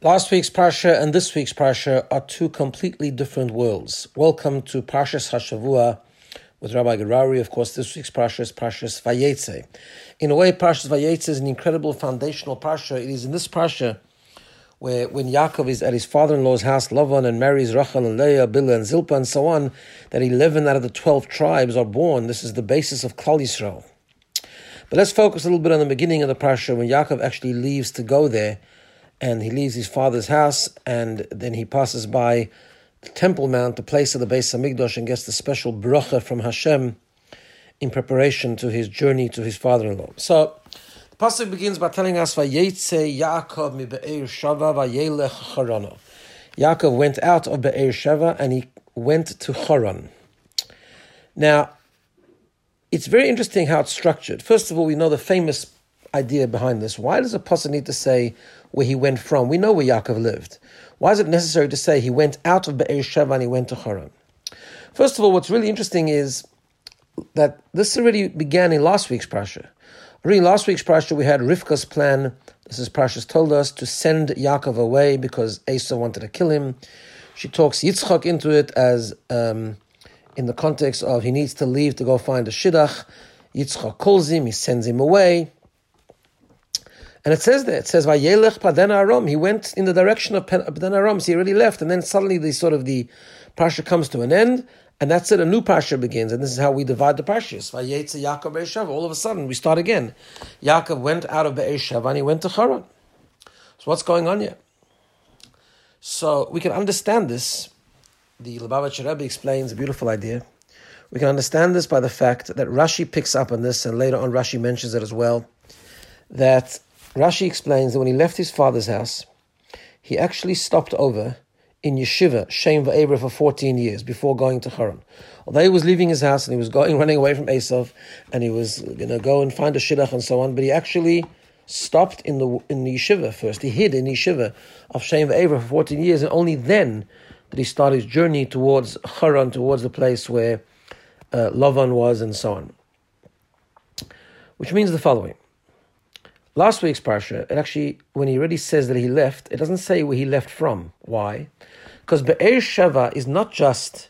Last week's Parsha and this week's Parsha are two completely different worlds. Welcome to Parshas Hashavua with Rabbi Gerari. Of course, this week's Parsha is Parshas Vayetze. In a way, Parshas Vayetze is an incredible foundational Parsha. It is in this Parsha where when Yaakov is at his father-in-law's house, Lavan, and marries Rachel and Leah, Bilhah and Zilpah and so on, that 11 out of the 12 tribes are born. This is the basis of Klal Yisrael. But let's focus a little bit on the beginning of the Parsha when Yaakov actually leaves to go there. And he leaves his father's house, and then he passes by the Temple Mount, the place of the Beis Hamikdash, and gets the special bracha from Hashem in preparation to his journey to his father-in-law. So the pasuk begins by telling us, "Vayetze Yaakov mi Be'er Sheva vayelech Harana." Yaakov went out of Be'er Sheva and he went to Haran. Now, it's very interesting how it's structured. First of all, we know the famous idea behind this. Why does a pasuk need to say where he went from? We know where Yaakov lived. Why is it necessary to say he went out of Be'er Sheva and he went to Haran? First of all, what's really interesting is that this already began in last week's Parsha. Already in last week's Parsha, we had Rivka's plan, this is Parsha's told us, to send Yaakov away because Esau wanted to kill him. She talks Yitzchak into it as in the context of he needs to leave to go find a shidduch. Yitzchak calls him, he sends him away. And it says there, Vayelech Padan Aram. He went in the direction of Padan Aram, so he already left. And then suddenly the Parsha comes to an end, and that's it, a new Parsha begins. And this is how we divide the Parshas. Vayetze Yaakov Be'er Sheva. All of a sudden, we start again. Yaakov went out of Be'er Sheva and he went to Haran. So what's going on here? So we can understand this. The Lubavitcher Rebbe explains a beautiful idea. We can understand this by the fact that Rashi picks up on this, and later on Rashi mentions it as well, that Rashi explains that when he left his father's house, he actually stopped over in Yeshiva, Shem Va'ever, for 14 years before going to Haran. Although he was leaving his house and he was running away from Esav, and he was going to go and find a shidduch and so on, but he actually stopped in the Yeshiva first. He hid in Yeshiva of Shem Va'ever for 14 years, and only then did he start his journey towards Haran, towards the place where Lavan was and so on. Which means the following. Last week's Parsha, it actually, when he already says that he left, it doesn't say where he left from. Why? Because Be'er Sheva is not just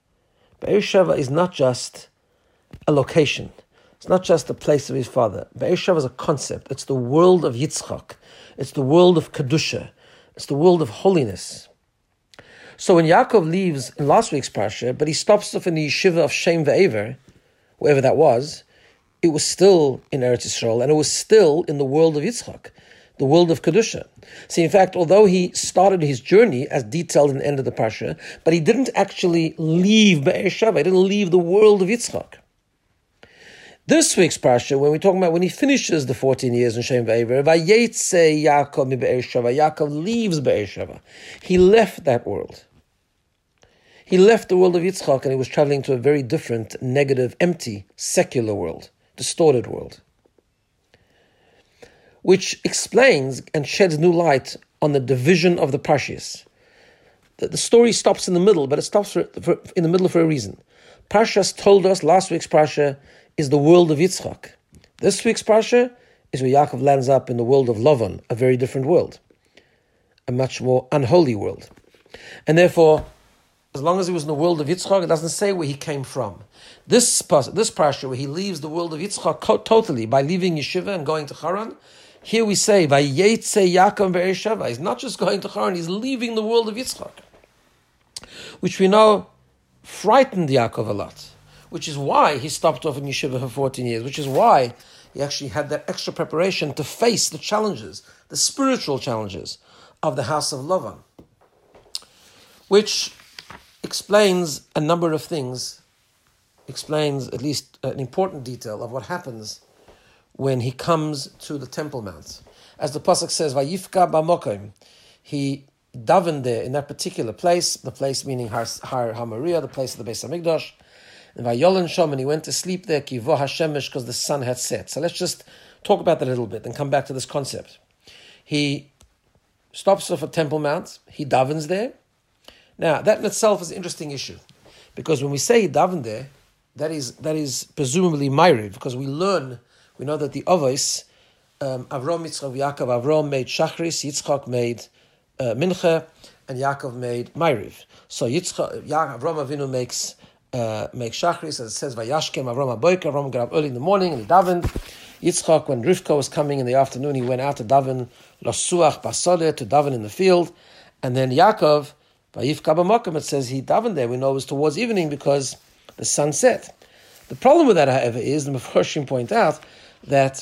a location. It's not just the place of his father. Be'er Sheva is a concept. It's the world of Yitzchak. It's the world of Kedusha. It's the world of holiness. So when Yaakov leaves in last week's Parsha, but he stops off in the Yeshiva of Shem Va'ever, wherever that was, it was still in Eretz Yisrael, and it was still in the world of Yitzchak, the world of Kedusha. See, in fact, although he started his journey as detailed in the end of the Parsha, but he didn't actually leave Be'er Sheva, he didn't leave the world of Yitzchak. This week's Parsha, when we're talking about when he finishes the 14 years in Shem Va'ever, Vayetze Yaakov mi Be'er Sheva, Yaakov leaves Be'er Sheva. He left that world. He left the world of Yitzchak and he was traveling to a very different, negative, empty, secular world. Distorted world, which explains and sheds new light on the division of the Parshas. The story stops in the middle, but it stops in the middle for a reason. Parshas told us last week's Parsha is the world of Yitzchak. This week's Parsha is where Yaakov lands up in the world of Lavan, a very different world, a much more unholy world. And therefore, as long as he was in the world of Yitzchak, it doesn't say where he came from. This Parsha, where he leaves the world of Yitzchak totally by leaving Yeshiva and going to Haran, here we say, Vayetze Yaakov Be'er Sheva. He's not just going to Haran, he's leaving the world of Yitzchak, which we know frightened Yaakov a lot, which is why he stopped off in Yeshiva for 14 years, which is why he actually had that extra preparation to face the challenges, the spiritual challenges of the house of Lavan, which explains a number of things, explains at least an important detail of what happens when he comes to the Temple Mount. As the pasuk says, Vayifka b'mokim, he davened there in that particular place, the place meaning Har HaMoriah, the place of the Beis Hamikdash, and Vayolen Shom, and he went to sleep there, Kivo Hashemesh, because the sun had set. So let's just talk about that a little bit and come back to this concept. He stops off at Temple Mount, he davens there. Now, that in itself is an interesting issue, because when we say he davened there, that is presumably Ma'ariv, because we know that the Avos, Avram, Yitzchak, Yaakov, Avram made Shachris, Yitzchak made Mincha, and Yaakov made Ma'ariv. So Avraham Avinu makes Shachris, as it says, Vayashkem Avraham HaBoker. Avraham got up early in the morning and he davened. Yitzchak, when Rivka was coming in the afternoon, he went out to daven Lasuach Basodeh, to daven in the field. And then Yaakov, Vayifka B'Mokem, it says he davened there. We know it was towards evening because the sun set. The problem with that, however, is, the Mefarshim point out, that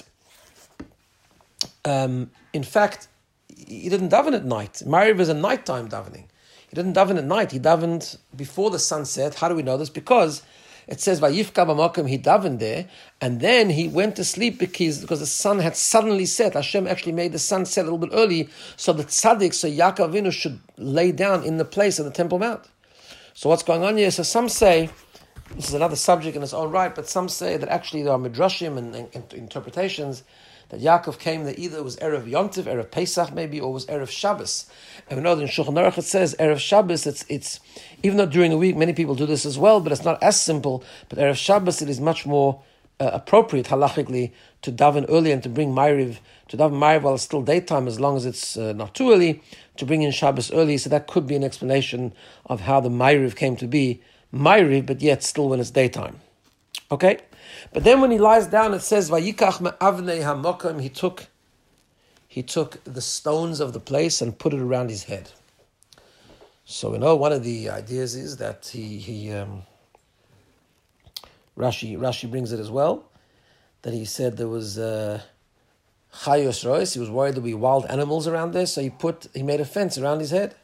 in fact, he didn't daven at night. Ma'ariv is a nighttime davening. He didn't daven at night. He davened before the sun set. How do we know this? Because it says, Vayifka b'makom, he davened there, and then he went to sleep because the sun had suddenly set. Hashem actually made the sun set a little bit early, so that tzaddik, so Yaakov Avinu should lay down in the place of the Temple Mount. So what's going on here? So some say, this is another subject in its own right, but some say that actually there are midrashim and interpretations that Yaakov came that either it was Erev Yontiv, Erev Pesach maybe, or it was Erev Shabbos. And we know that in Shulchan Aruch it says Erev Shabbos, it's even though during the week many people do this as well, but it's not as simple. But Erev Shabbos, it is much more appropriate halachically to daven early and to bring Ma'ariv, to daven Ma'ariv while it's still daytime, as long as it's not too early, to bring in Shabbos early. So that could be an explanation of how the Ma'ariv came to be Ma'ariv, but yet still when it's daytime. Okay? But then when he lies down, it says, Vayikach me'avnei hamokim, he took the stones of the place and put it around his head. So we know one of the ideas is that Rashi brings it as well, that he said there was chayos rois, he was worried there'd be wild animals around there, so he made a fence around his head.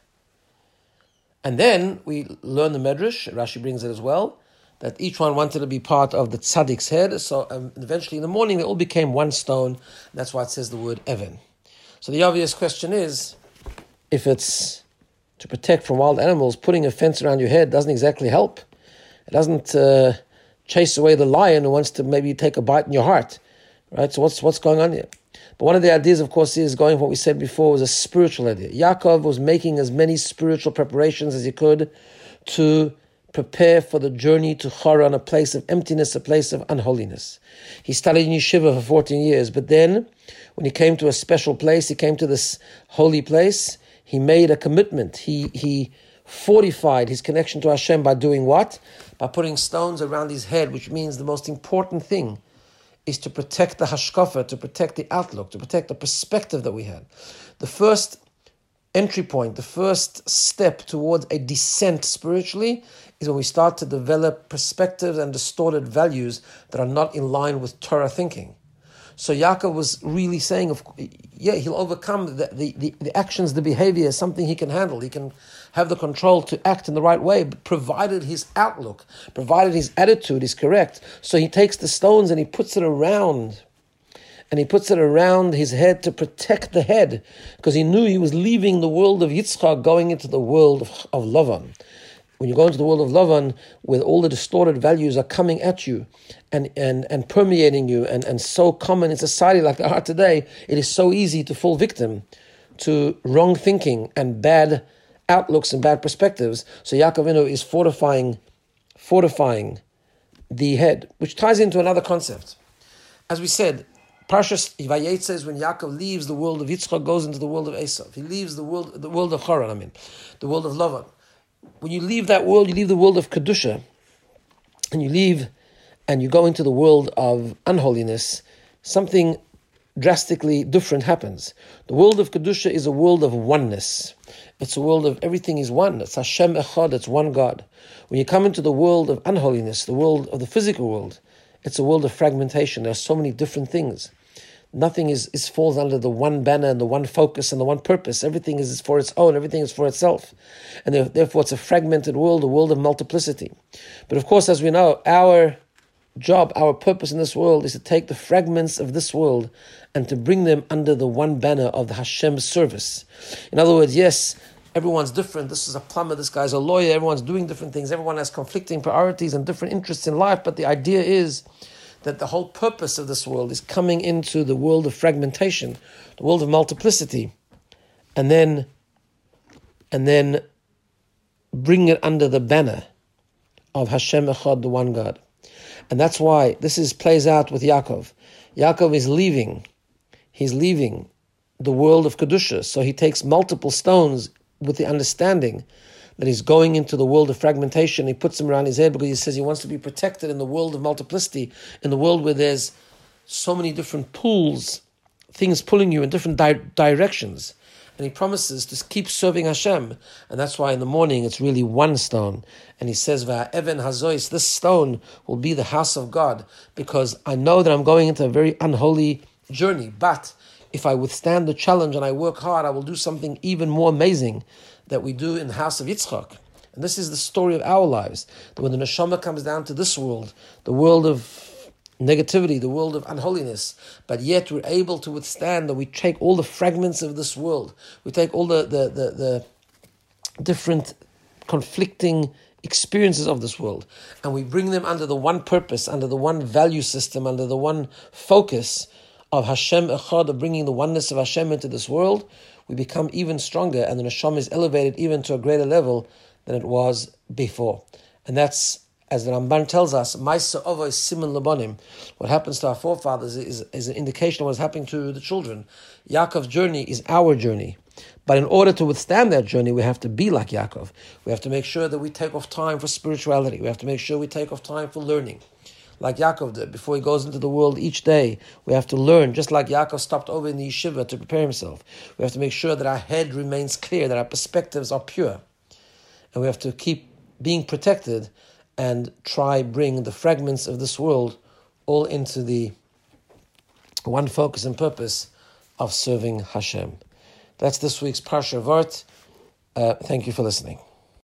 And then we learn the Medrash, Rashi brings it as well, that each one wanted to be part of the tzaddik's head. So eventually in the morning they all became one stone. That's why it says the word Evan. So the obvious question is, if it's to protect from wild animals, putting a fence around your head doesn't exactly help. It doesn't chase away the lion who wants to maybe take a bite in your heart. Right? So what's going on here? But one of the ideas, of course, is going what we said before, was a spiritual idea. Yaakov was making as many spiritual preparations as he could to prepare for the journey to Haran, a place of emptiness, a place of unholiness. He studied in yeshiva for 14 years, but then when he came to a special place, he came to this holy place, he made a commitment. He fortified his connection to Hashem by doing what? By putting stones around his head, which means the most important thing is to protect the hashkafa, to protect the outlook, to protect the perspective that we had. The first entry point, the first step towards a descent spiritually is when we start to develop perspectives and distorted values that are not in line with Torah thinking. So Yaakov was really saying, he'll overcome the actions, the behavior, something he can handle. He can have the control to act in the right way, provided his outlook, provided his attitude is correct. So he takes the stones and he puts it around. And he puts it around his head to protect the head, because he knew he was leaving the world of Yitzchak, going into the world of Lavan. When you go into the world of Lavan, where all the distorted values are coming at you and permeating you, and so common in society like they are today, it is so easy to fall victim to wrong thinking and bad outlooks and bad perspectives. So Yaakov Avinu is fortifying the head, which ties into another concept. As we said, Parshas Vayetze says when Yaakov leaves the world of Yitzchak, goes into the world of Esav. He leaves the world of Haran, the world of Lavan. When you leave that world, you leave the world of Kedusha, and you go into the world of unholiness, something drastically different happens. The world of Kedusha is a world of oneness. It's a world of everything is one. It's Hashem Echad, it's one God. When you come into the world of unholiness, the world of the physical world, it's a world of fragmentation. There are so many different things. Nothing is falls under the one banner and the one focus and the one purpose. Everything is for its own. Everything is for itself. And therefore it's a fragmented world, a world of multiplicity. But of course, as we know, our job, our purpose in this world is to take the fragments of this world and to bring them under the one banner of the Hashem's service. In other words, yes, everyone's different. This is a plumber, this guy's a lawyer. Everyone's doing different things. Everyone has conflicting priorities and different interests in life. But the idea is that the whole purpose of this world is coming into the world of fragmentation, the world of multiplicity, and then bring it under the banner of Hashem Echad, the one God. And that's why this plays out with Yaakov. Yaakov is leaving. He's leaving the world of Kedusha. So he takes multiple stones with the understanding that he's going into the world of fragmentation. He puts them around his head because he says he wants to be protected in the world of multiplicity, in the world where there's so many different pulls, things pulling you in different directions. And he promises to keep serving Hashem. And that's why in the morning it's really one stone. And he says, Va'even hazois, this stone will be the house of God, because I know that I'm going into a very unholy journey. But if I withstand the challenge and I work hard, I will do something even more amazing that we do in the house of Yitzchak. And this is the story of our lives. That when the neshama comes down to this world, the world of negativity, the world of unholiness, but yet we're able to withstand, that we take all the fragments of this world, we take all the different conflicting experiences of this world, and we bring them under the one purpose, under the one value system, under the one focus of Hashem Echad, of bringing the oneness of Hashem into this world. We become even stronger, and the neshama is elevated even to a greater level than it was before. And that's, as the Ramban tells us, Ma'aseh Avos is siman lebanim. What happens to our forefathers is an indication of what's happening to the children. Yaakov's journey is our journey. But in order to withstand that journey, we have to be like Yaakov. We have to make sure that we take off time for spirituality. We have to make sure we take off time for learning. Like Yaakov did, before he goes into the world each day, we have to learn, just like Yaakov stopped over in the yeshiva to prepare himself. We have to make sure that our head remains clear, that our perspectives are pure. And we have to keep being protected and try bring the fragments of this world all into the one focus and purpose of serving Hashem. That's this week's Parsha Vart. Thank you for listening.